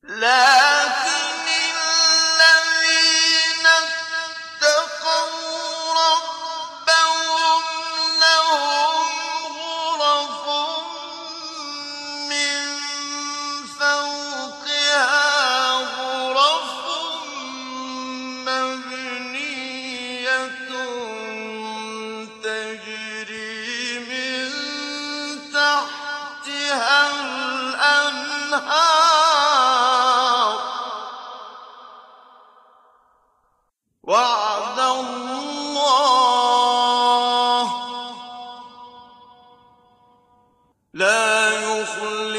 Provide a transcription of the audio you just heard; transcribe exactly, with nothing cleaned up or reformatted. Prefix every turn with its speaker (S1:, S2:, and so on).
S1: لكن الذين اتقوا ربهم لهم غرف من فوقها غرف مبنية تجري من تحتها الأنهار وعد الله لا يخلف